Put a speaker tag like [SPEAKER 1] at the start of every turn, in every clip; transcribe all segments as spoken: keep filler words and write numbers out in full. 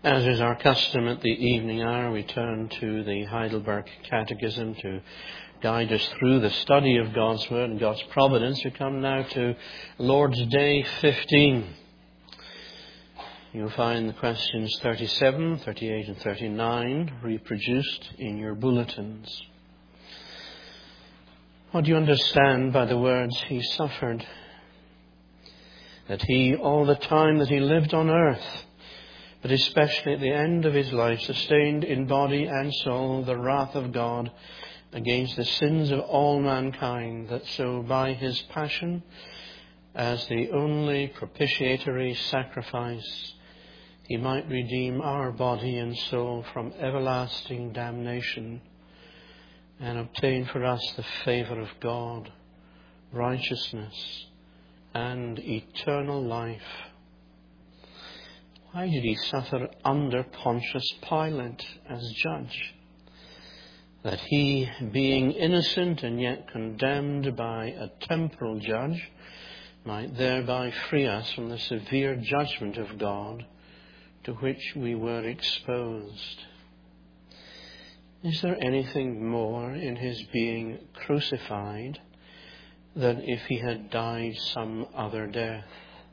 [SPEAKER 1] As is our custom at the evening hour, we turn to the Heidelberg Catechism to guide us through the study of God's Word and God's providence. We come now to Lord's Day fifteen. You'll find the questions thirty-seven, thirty-eight and thirty-nine reproduced in your bulletins. What do you understand by the words He suffered? That He, all the time that He lived on earth, but especially at the end of His life, sustained in body and soul the wrath of God against the sins of all mankind, that so by His passion, as the only propitiatory sacrifice, He might redeem our body and soul from everlasting damnation and obtain for us the favour of God, righteousness, and eternal life. Why did He suffer under Pontius Pilate as judge? That He, being innocent and yet condemned by a temporal judge, might thereby free us from the severe judgment of God to which we were exposed. Is there anything more in His being crucified than if He had died some other death?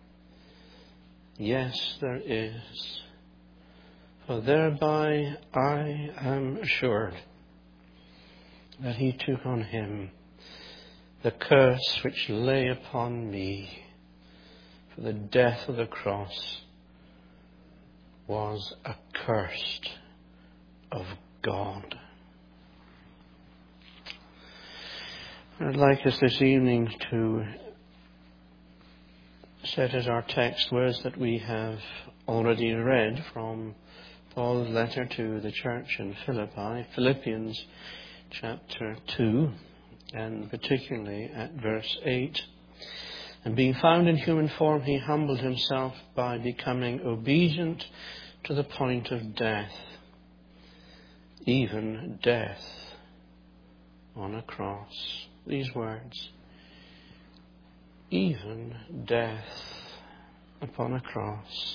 [SPEAKER 1] Yes, there is. For thereby I am assured that He took on Him the curse which lay upon me. For the death of the cross was accursed of God. I'd like us this evening to set as our text words that we have already read from Paul's letter to the church in Philippi, Philippians chapter two, and particularly at verse eight. And being found in human form, He humbled Himself by becoming obedient to the point of death, even death on a cross. These words, even death upon a cross.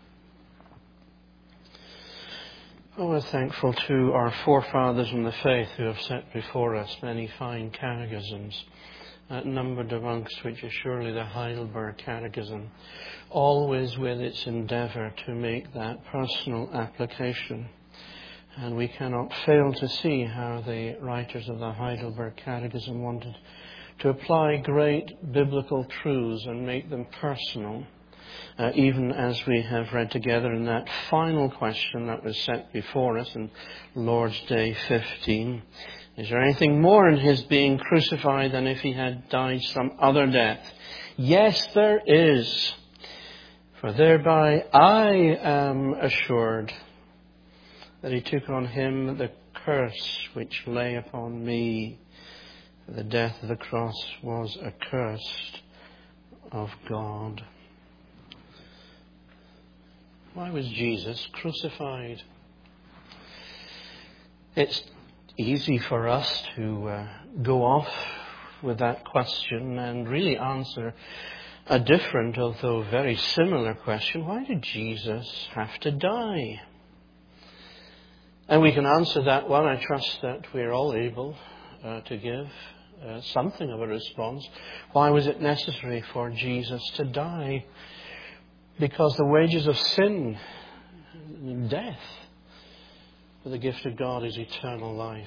[SPEAKER 1] Oh, we're thankful to our forefathers in the faith who have set before us many fine catechisms, uh, numbered amongst which is surely the Heidelberg Catechism, always with its endeavour to make that personal application. And we cannot fail to see how the writers of the Heidelberg Catechism wanted to apply great biblical truths and make them personal, uh, even as we have read together in that final question that was set before us in Lord's Day fifteen. Is there anything more in His being crucified than if He had died some other death? Yes, there is. For thereby I am assured that He took on Him the curse which lay upon me. The death of the cross was accursed of God. Why was Jesus crucified? It's easy for us to uh, go off with that question and really answer a different, although very similar question. Why did Jesus have to die? And we can answer that one. I trust that we're all able uh, to give uh, something of a response. Why was it necessary for Jesus to die? Because the wages of sin, death, but the gift of God is eternal life.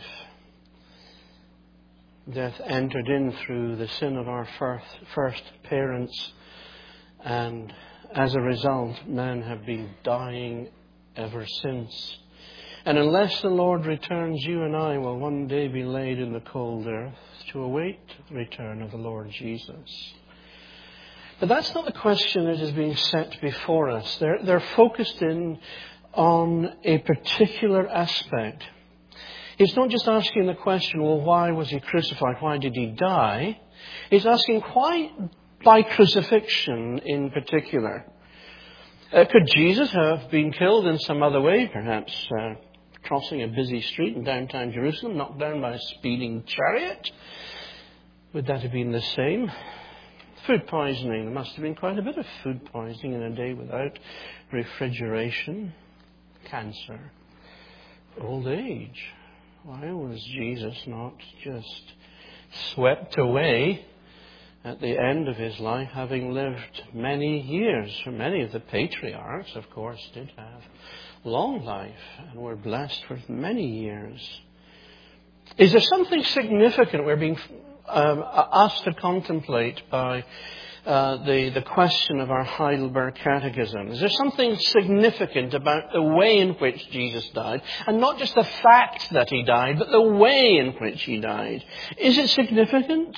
[SPEAKER 1] Death entered in through the sin of our first, first parents, and as a result, men have been dying ever since. And unless the Lord returns, you and I will one day be laid in the cold earth to await the return of the Lord Jesus. But that's not the question that is being set before us. They're, they're focused in on a particular aspect. He's not just asking the question, well, why was He crucified? Why did He die? He's asking, why by crucifixion in particular? Uh, could Jesus have been killed in some other way, perhaps uh, crossing a busy street in downtown Jerusalem, knocked down by a speeding chariot? Would that have been the same? Food poisoning. There must have been quite a bit of food poisoning in a day without refrigeration. cancer, old age. Why was Jesus not just swept away at the end of his life, having lived many years? Many of the patriarchs, of course, did have long life and were blessed for many years. Is there something significant we're being um, asked to contemplate by uh, the, the question of our Heidelberg Catechism? Is there something significant about the way in which Jesus died? And not just the fact that he died, but the way in which he died. Is it significant?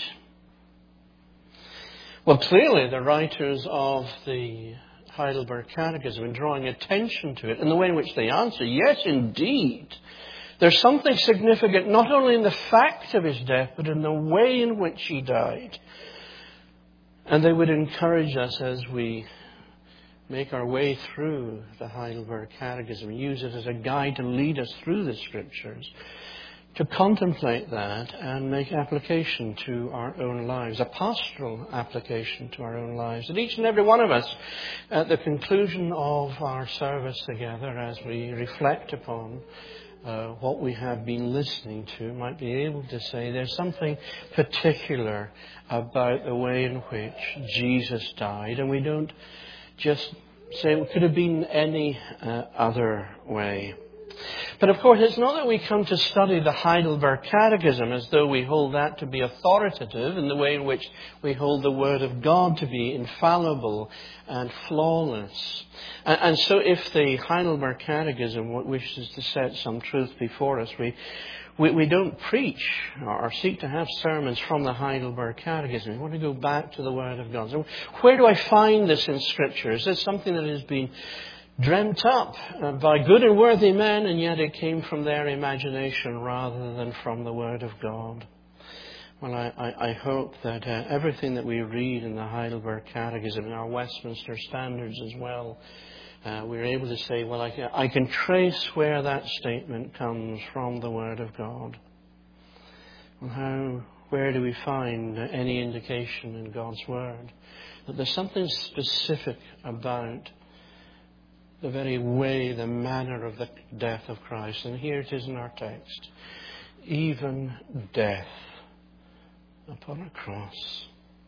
[SPEAKER 1] Well, clearly the writers of the Heidelberg Catechism are drawing attention to it in the way in which they answer. Yes, indeed. There's something significant not only in the fact of his death, but in the way in which he died. And they would encourage us as we make our way through the Heidelberg Catechism, use it as a guide to lead us through the Scriptures, to contemplate that and make application to our own lives, a pastoral application to our own lives. And each and every one of us, at the conclusion of our service together, as we reflect upon uh, what we have been listening to, might be able to say there's something particular about the way in which Jesus died, and we don't just say it could have been any uh, other way. But of course, it's not that we come to study the Heidelberg Catechism as though we hold that to be authoritative in the way in which we hold the Word of God to be infallible and flawless. And, and so if the Heidelberg Catechism wishes to set some truth before us, we, we, we don't preach or seek to have sermons from the Heidelberg Catechism. We want to go back to the Word of God. So where do I find this in Scripture? Is this something that has been dreamt up by good and worthy men, and yet it came from their imagination rather than from the Word of God? Well, I, I, I hope that uh, everything that we read in the Heidelberg Catechism, in our Westminster Standards as well, uh, we're able to say, well, I can, I can trace where that statement comes from the Word of God. Well, how, where do we find any indication in God's Word that there's something specific about the very way, the manner of the death of Christ? And here it is in our text. Even death upon a cross.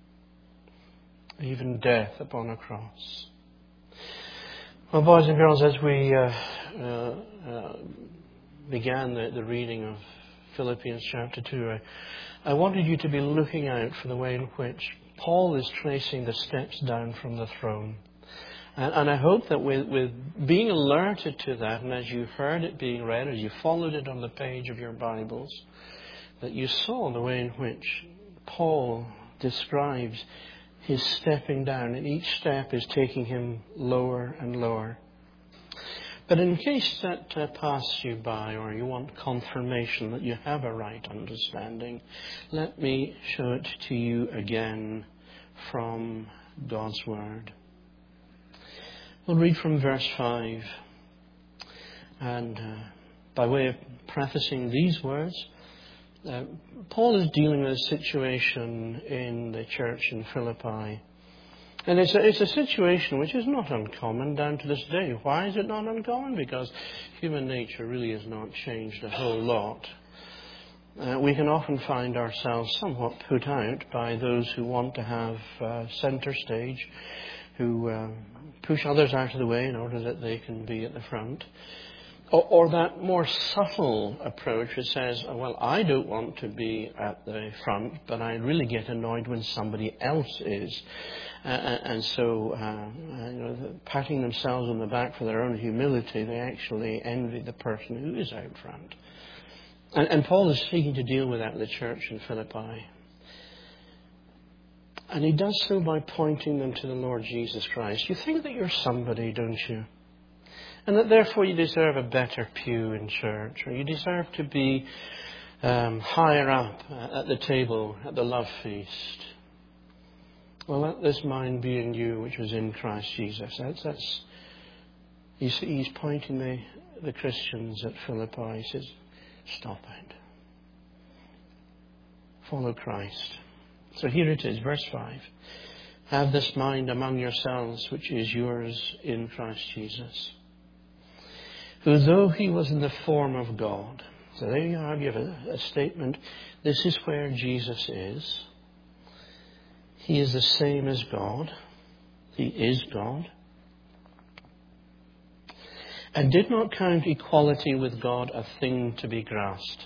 [SPEAKER 1] Even death upon a cross. Well, boys and girls, as we uh, uh, uh, began the, the reading of Philippians chapter two, I, I wanted you to be looking out for the way in which Paul is tracing the steps down from the throne. And I hope that with, with being alerted to that, and as you heard it being read, as you followed it on the page of your Bibles, that you saw the way in which Paul describes his stepping down, and each step is taking him lower and lower. But in case that uh, passed you by, or you want confirmation that you have a right understanding, let me show it to you again from God's Word. We'll read from verse five. And uh, by way of prefacing these words, uh, Paul is dealing with a situation in the church in Philippi. And it's a, it's a situation which is not uncommon down to this day. Why is it not uncommon? Because human nature really has not changed a whole lot. Uh, we can often find ourselves somewhat put out by those who want to have uh, centre stage, who uh, push others out of the way in order that they can be at the front. Or, or that more subtle approach which says, oh, well, I don't want to be at the front, but I really get annoyed when somebody else is. Uh, and so, uh, you know, patting themselves on the back for their own humility, they actually envy the person who is out front. And, and Paul is seeking to deal with that in the church in Philippi. And he does so by pointing them to the Lord Jesus Christ. You think that you're somebody, don't you? And that therefore you deserve a better pew in church, or you deserve to be um, higher up at the table at the love feast. Well, let this mind be in you, which was in Christ Jesus. That's, that's he's, he's pointing the, the Christians at Philippi. He says, stop it. Follow Christ. So here it is, verse five. Have this mind among yourselves, which is yours in Christ Jesus. who though he was in the form of God. So there you have, you have a, a statement. This is where Jesus is. He is the same as God. He is God. And did not count equality with God a thing to be grasped.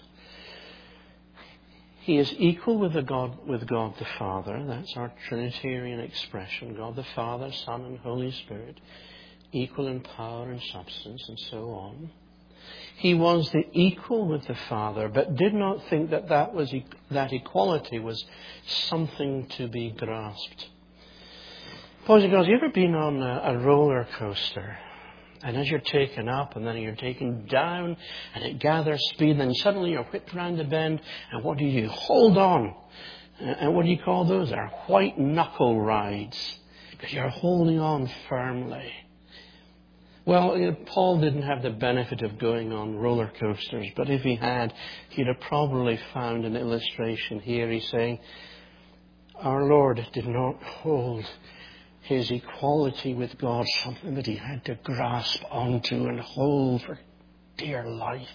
[SPEAKER 1] He is equal with, the God, with God the Father. That's our Trinitarian expression. God the Father, Son, and Holy Spirit. Equal in power and substance, and so on. He was the equal with the Father, but did not think that that, was, that equality was something to be grasped. Boys and girls, you ever been on a, a roller coaster? And as you're taken up and then you're taken down and it gathers speed and then suddenly you're whipped round the bend and what do you do? Hold on. And what do you call those? They're white knuckle rides because you're holding on firmly. Well, you know, Paul didn't have the benefit of going on roller coasters, but if he had, he'd have probably found an illustration here. He's saying, our Lord did not hold his equality with God something that he had to grasp onto and hold for dear life.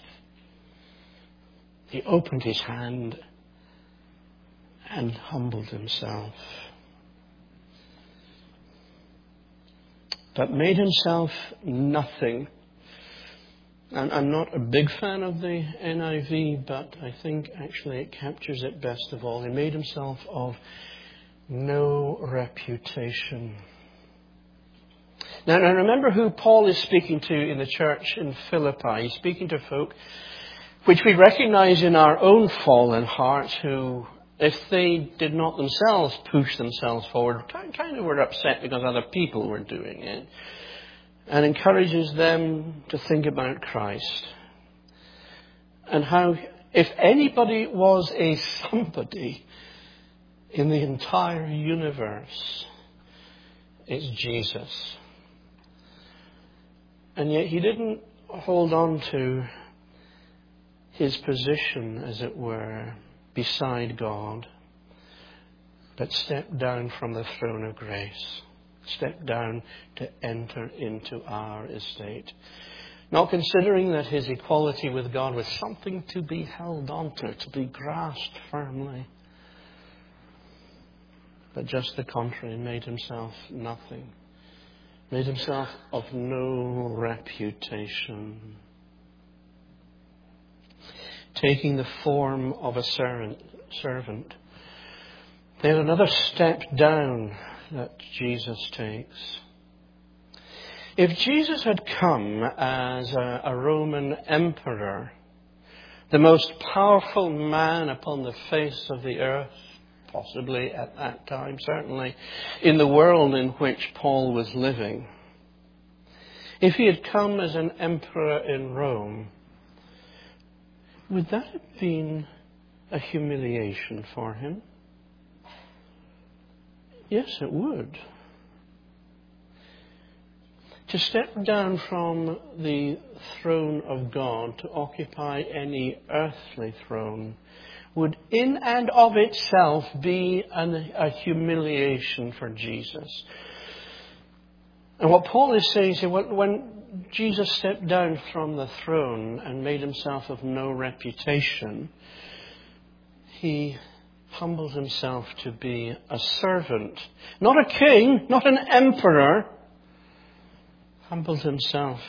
[SPEAKER 1] He opened his hand and humbled himself. But made himself nothing. And I'm not a big fan of the N I V, but I think actually it captures it best of all. He made himself of no reputation. Now, now remember who Paul is speaking to in the church in Philippi. He's speaking to folk which we recognize in our own fallen hearts who, if they did not themselves push themselves forward, kind of were upset because other people were doing it. And encourages them to think about Christ. And how, if anybody was a somebody in the entire universe, it's Jesus. And yet he didn't hold on to his position, as it were, beside God, but stepped down from the throne of grace. Stepped down to enter into our estate. Not considering that his equality with God was something to be held onto, to be grasped firmly. But just the contrary, made himself nothing. Made himself of no reputation. Taking the form of a servant. servant. There's another step down that Jesus takes. If Jesus had come as a, a Roman emperor, the most powerful man upon the face of the earth, possibly at that time, certainly in the world in which Paul was living, if he had come as an emperor in Rome, would that have been a humiliation for him? Yes, it would. To step down from the throne of God to occupy any earthly throne would in and of itself be an, a humiliation for Jesus. And what Paul is saying is when, when Jesus stepped down from the throne and made himself of no reputation, he humbled himself to be a servant. Not a king, not an emperor. Humbled himself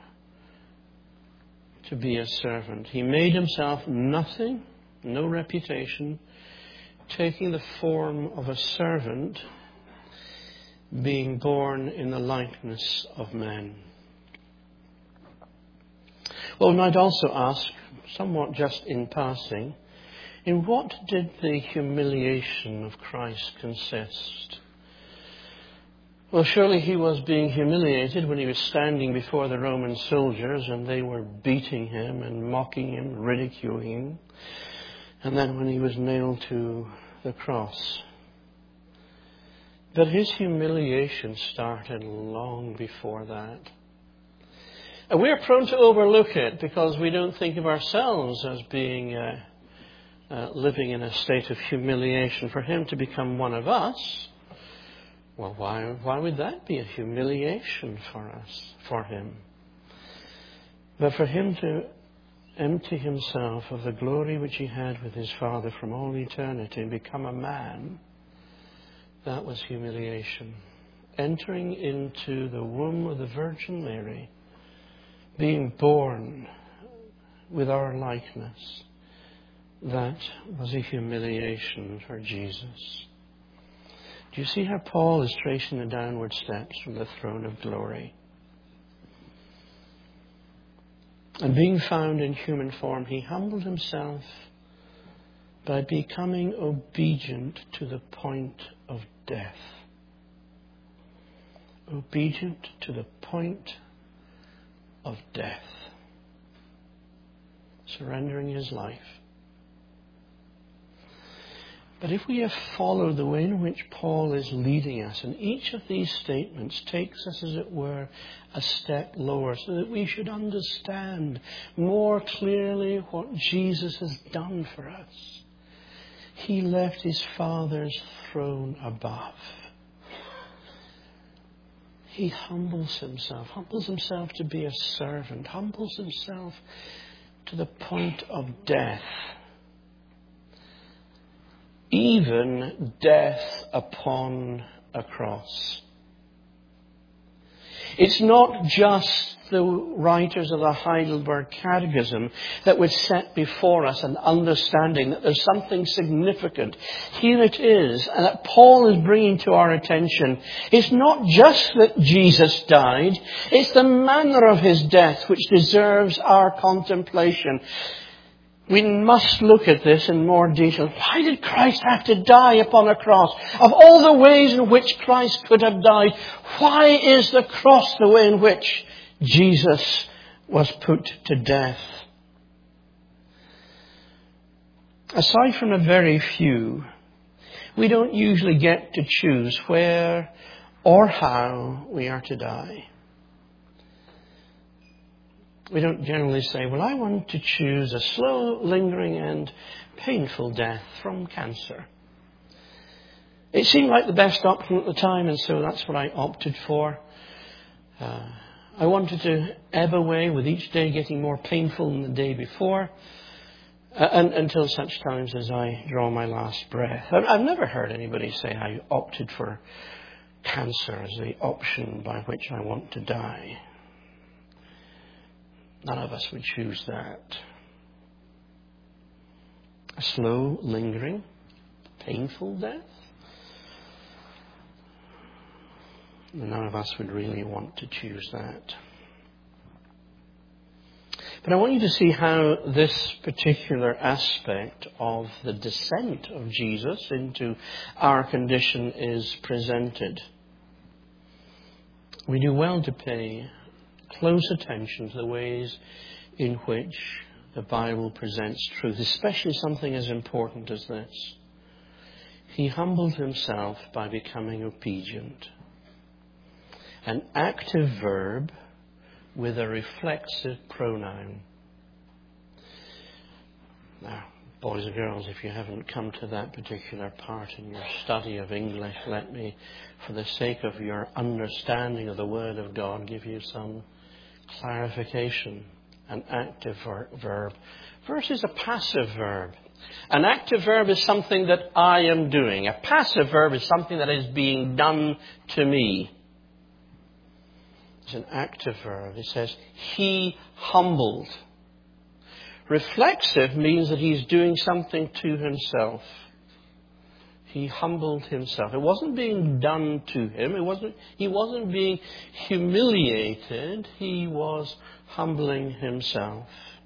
[SPEAKER 1] to be a servant. He made himself nothing, no reputation, taking the form of a servant, being born in the likeness of men. Well, we might also ask, somewhat just in passing, in what did the humiliation of Christ consist? Well, surely he was being humiliated when he was standing before the Roman soldiers and they were beating him and mocking him, ridiculing him. And then when he was nailed to the cross. But his humiliation started long before that. And we're prone to overlook it because we don't think of ourselves as being uh, uh, living in a state of humiliation. For him to become one of us, well, why, why would that be a humiliation for us, for him? But for him to empty himself of the glory which he had with his Father from all eternity and become a man, that was humiliation. Entering into the womb of the Virgin Mary, being born with our likeness, that was a humiliation for Jesus. Do you see how Paul is tracing the downward steps from the throne of glory? And being found in human form, he humbled himself by becoming obedient to the point of death. Obedient to the point of death. Surrendering his life. But if we have followed the way in which Paul is leading us, and each of these statements takes us, as it were, a step lower, so that we should understand more clearly what Jesus has done for us. He left his Father's throne above. He humbles himself, humbles himself to be a servant, humbles himself to the point of death. Even death upon a cross. It's not just the writers of the Heidelberg Catechism that would set before us an understanding that there's something significant. Here it is, and that Paul is bringing to our attention. It's not just that Jesus died, it's the manner of his death which deserves our contemplation. We must look at this in more detail. Why did Christ have to die upon a cross? Of all the ways in which Christ could have died, why is the cross the way in which Jesus was put to death? Aside from a very few, we don't usually get to choose where or how we are to die. We don't generally say, well, I want to choose a slow, lingering and painful death from cancer. It seemed like the best option at the time, and so that's what I opted for. Uh, I wanted to ebb away with each day getting more painful than the day before, uh, and, until such times as I draw my last breath. I've never heard anybody say I opted for cancer as the option by which I want to die. None of us would choose that. A slow, lingering, painful death? None of us would really want to choose that. But I want you to see how this particular aspect of the descent of Jesus into our condition is presented. We do well to pay close attention to the ways in which the Bible presents truth, especially something as important as this. He humbled himself by becoming obedient. An active verb with a reflexive pronoun. Now, boys and girls, if you haven't come to that particular part in your study of English, let me, for the sake of your understanding of the Word of God, give you some clarification. An active ver- verb versus a passive verb. An active verb is something that I am doing. A passive verb is something that is being done to me. It's an active verb. It says, he humbled. Reflexive means that he's doing something to himself. He humbled himself. It wasn't being done to him. It wasn't, he wasn't being humiliated. He was humbling himself.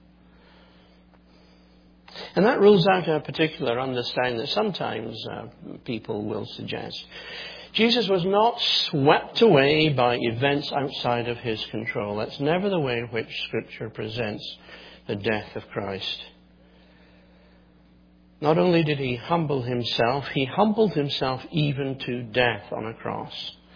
[SPEAKER 1] And that rules out a particular understanding that sometimes uh, people will suggest. Jesus was not swept away by events outside of his control. That's never the way in which Scripture presents the death of Christ. Not only did he humble himself, he humbled himself even to death on a cross.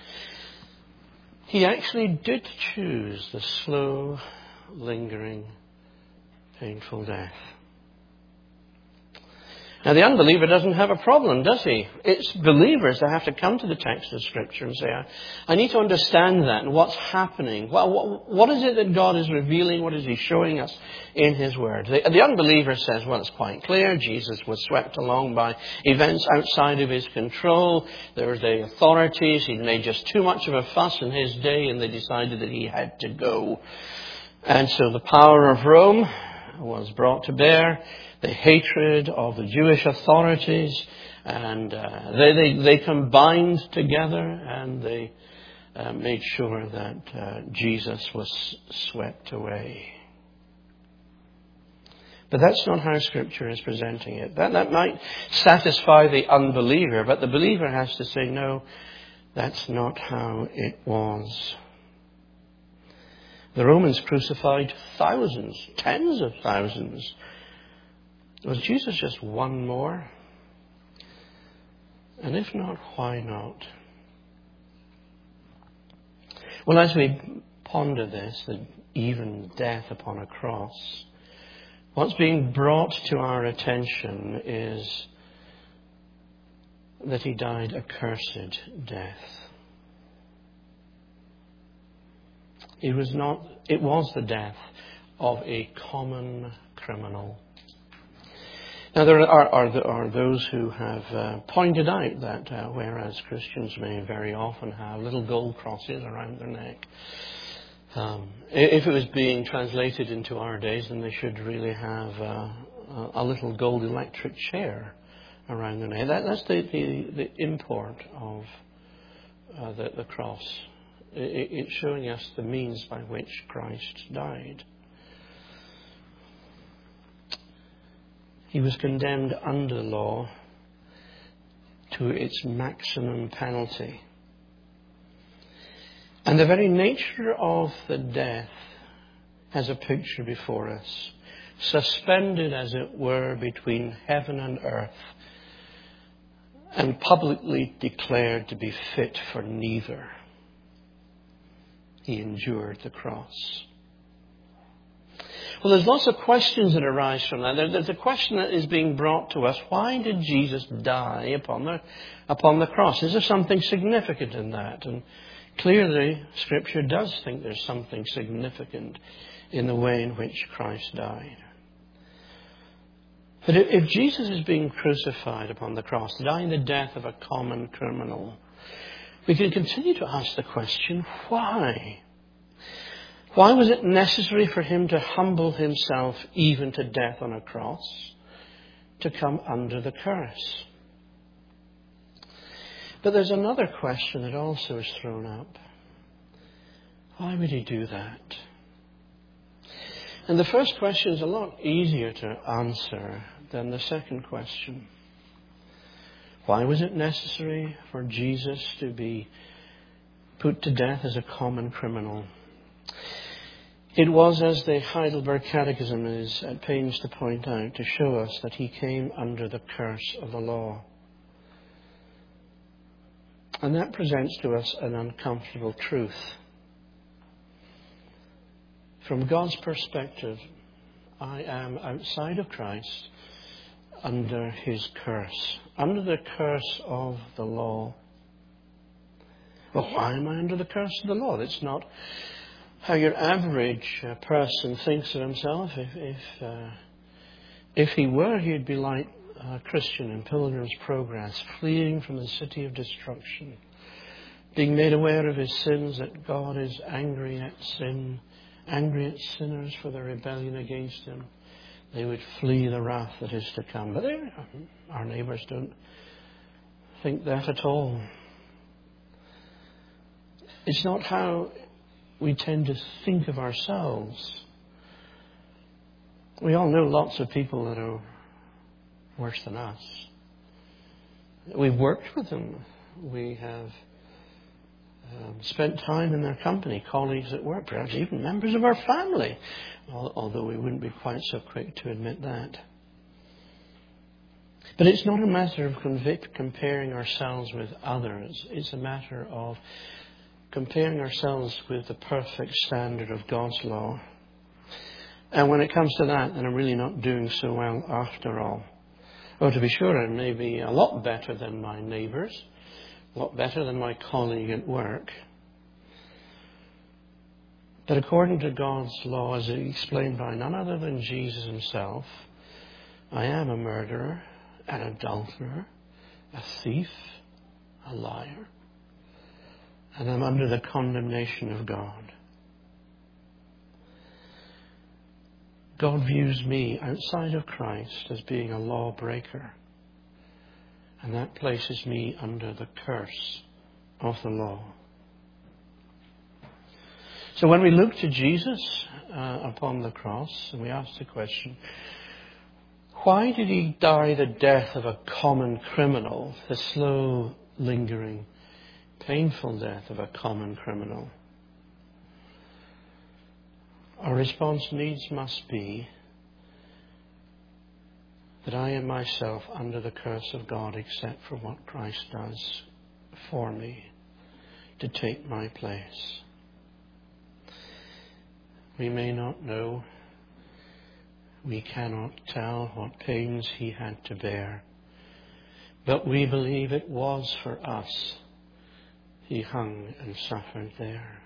[SPEAKER 1] He actually did choose the slow, lingering, painful death. Now, the unbeliever doesn't have a problem, does he? It's believers that have to come to the text of Scripture and say, I, I need to understand that and what's happening. What, what, what is it that God is revealing? What is He showing us in His Word? The, the unbeliever says, well, it's quite clear. Jesus was swept along by events outside of His control. There were the authorities. He'd made just too much of a fuss in His day, and they decided that He had to go. And so the power of Rome was brought to bear. The hatred of the Jewish authorities, and uh, they, they they combined together, and they uh, made sure that uh, Jesus was swept away. But that's not how Scripture is presenting it. That, that might satisfy the unbeliever, but the believer has to say, no, that's not how it was. The Romans crucified thousands, tens of thousands. Was Jesus just one more? And if not, why not? Well, as we ponder this, that even death upon a cross, what's being brought to our attention is that He died a cursed death. It was not, it was the death of a common criminal. Now, there are, are, are those who have uh, pointed out that uh, whereas Christians may very often have little gold crosses around their neck, um, if it was being translated into our days, then they should really have uh, a little gold electric chair around their neck. That, that's the, the, the import of uh, the, the cross. It, it's showing us the means by which Christ died. He was condemned under the law to its maximum penalty. And the very nature of the death has a picture before us, suspended as it were between heaven and earth, and publicly declared to be fit for neither. He endured the cross. Well, there's lots of questions that arise from that. There's a question that is being brought to us. Why did Jesus die upon the, upon the cross? Is there something significant in that? And clearly, Scripture does think there's something significant in the way in which Christ died. But if Jesus is being crucified upon the cross, dying the death of a common criminal, we can continue to ask the question, why? Why was it necessary for Him to humble Himself even to death on a cross, to come under the curse? But there's another question that also is thrown up. Why would He do that? And the first question is a lot easier to answer than the second question. Why was it necessary for Jesus to be put to death as a common criminal? It was, as the Heidelberg Catechism is at pains to point out, to show us that He came under the curse of the law. And that presents to us an uncomfortable truth. From God's perspective, I am outside of Christ, under His curse, under the curse of the law. Well, why am I under the curse of the law? It's not how your average uh, person thinks of himself. If if, uh, if he were, he'd be like a Christian in Pilgrim's Progress, fleeing from the city of destruction, being made aware of his sins, that God is angry at sin, angry at sinners for their rebellion against Him. They would flee the wrath that is to come. But our neighbours don't think that at all. It's not how we tend to think of ourselves. We all know lots of people that are worse than us. We've worked with them. We have um, spent time in their company, colleagues at work, perhaps even members of our family, although we wouldn't be quite so quick to admit that. But it's not a matter of convict, comparing ourselves with others. It's a matter of comparing ourselves with the perfect standard of God's law. And when it comes to that, then I'm really not doing so well after all. Oh, to be sure, I may be a lot better than my neighbours, a lot better than my colleague at work. But according to God's law, as explained by none other than Jesus himself, I am a murderer, an adulterer, a thief, a liar, and I'm under the condemnation of God. God views me outside of Christ as being a lawbreaker, and that places me under the curse of the law. So when we look to Jesus uh, upon the cross, and we ask the question, why did he die the death of a common criminal, the slow, lingering, painful death of a common criminal? Our response needs must be that I am myself under the curse of God except for what Christ does for me to take my place. We may not know, we cannot tell what pains he had to bear, but we believe it was for us he hung and suffered there.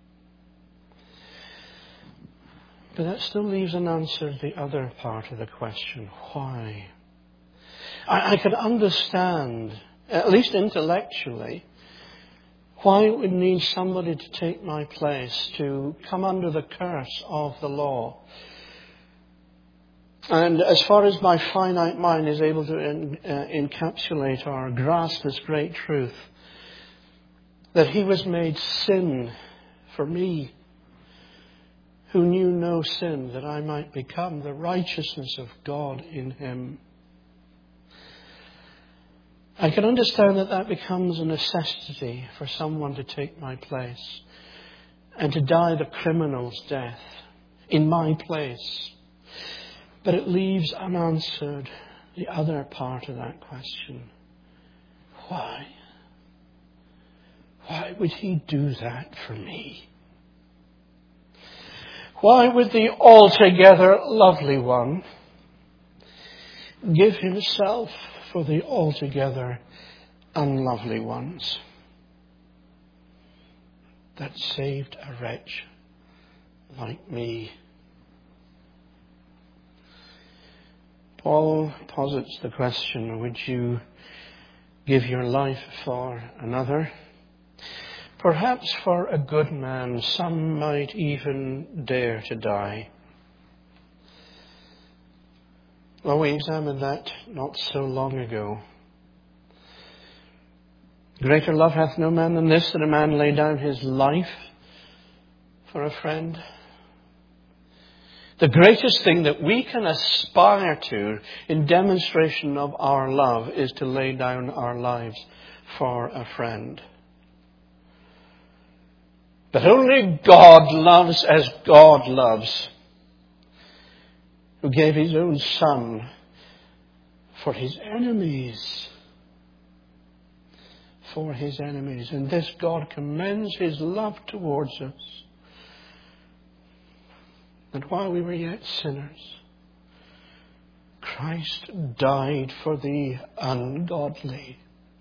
[SPEAKER 1] But that still leaves unanswered the other part of the question, why? I, I can understand, at least intellectually, why it would need somebody to take my place, to come under the curse of the law. And as far as my finite mind is able to in, uh, encapsulate or grasp this great truth, that he was made sin for me, who knew no sin, that I might become the righteousness of God in him. I can understand that that becomes a necessity for someone to take my place and to die the criminal's death in my place. But it leaves unanswered the other part of that question. Why? Why would he do that for me? Why would the altogether lovely one give himself for the altogether unlovely ones that saved a wretch like me? Paul posits the question, would you give your life for another? Perhaps for a good man, some might even dare to die. Well, we examined that not so long ago. Greater love hath no man than this, that a man lay down his life for a friend. The greatest thing that we can aspire to in demonstration of our love is to lay down our lives for a friend. But only God loves as God loves, who gave his own Son for his enemies. For his enemies. And this God commends his love towards us. And while we were yet sinners, Christ died for the ungodly.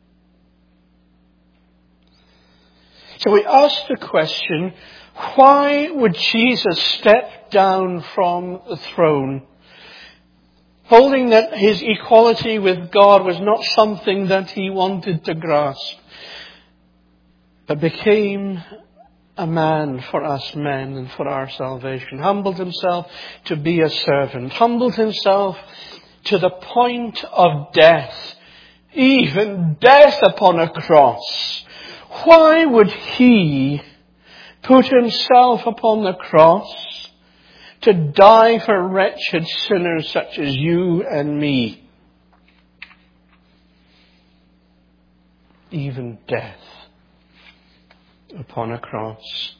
[SPEAKER 1] So we ask the question, why would Jesus step down from the throne, holding that his equality with God was not something that he wanted to grasp, but became a man for us men and for our salvation, humbled himself to be a servant, humbled himself to the point of death, even death upon a cross. Why would he put himself upon the cross to die for wretched sinners such as you and me? Even death upon a cross.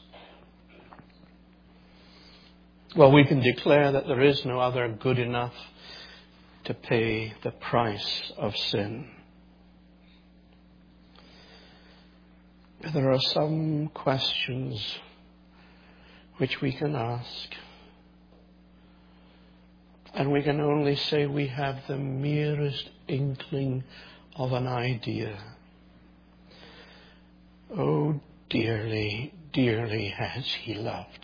[SPEAKER 1] Well, we can declare that there is no other good enough to pay the price of sin. But there are some questions which we can ask. And we can only say we have the merest inkling of an idea. Oh, dearly, dearly has he loved.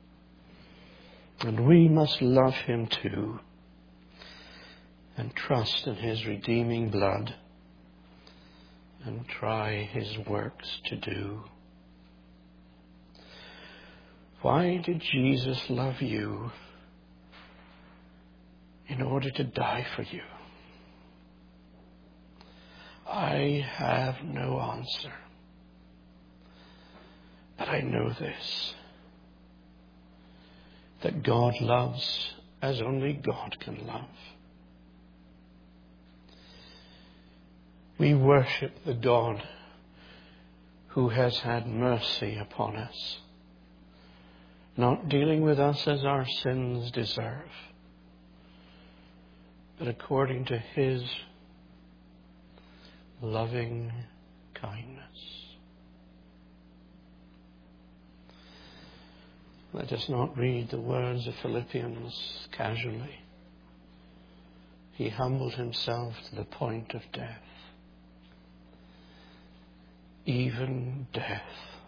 [SPEAKER 1] And we must love him too, and trust in his redeeming blood, and try his works to do. Why did Jesus love you? In order to die for you. I have no answer. But I know this, that God loves as only God can love. We worship the God who has had mercy upon us, not dealing with us as our sins deserve, but according to his loving kindness. Let us not read the words of Philippians casually. He humbled himself to the point of death, even death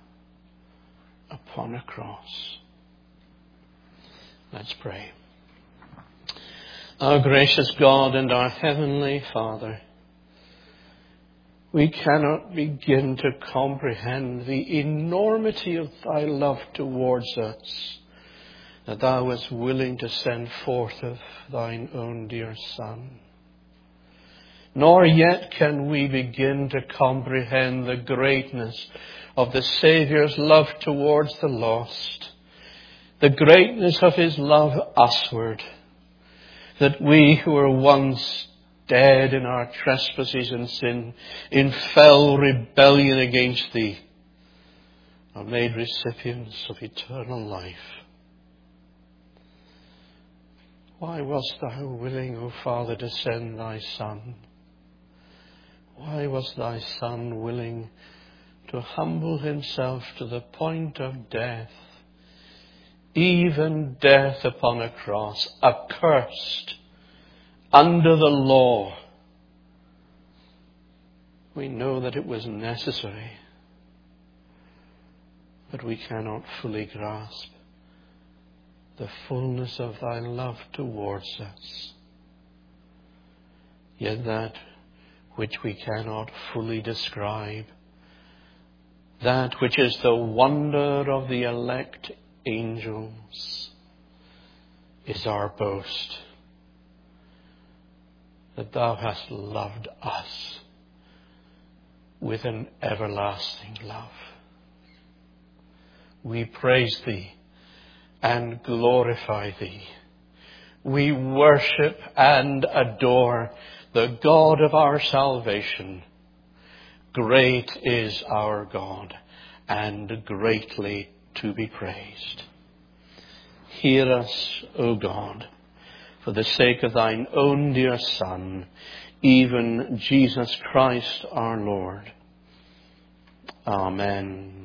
[SPEAKER 1] upon a cross. Let's pray. Our gracious God and our heavenly Father, we cannot begin to comprehend the enormity of thy love towards us, that thou wast willing to send forth of thine own dear Son. Nor yet can we begin to comprehend the greatness of the Saviour's love towards the lost, the greatness of his love usward, that we who were once dead in our trespasses and sin, in fell rebellion against thee, are made recipients of eternal life. Why wast thou willing, O Father, to send thy Son? Why was thy Son willing to humble himself to the point of death, even death upon a cross, accursed, under the law? We know that it was necessary, but we cannot fully grasp the fullness of thy love towards us. Yet that which we cannot fully describe, that which is the wonder of the elect angels, is our boast, that thou hast loved us with an everlasting love. We praise thee and glorify thee. We worship and adore the God of our salvation. Great is our God, and greatly to be praised. Hear us, O God, for the sake of thine own dear Son, even Jesus Christ our Lord. Amen.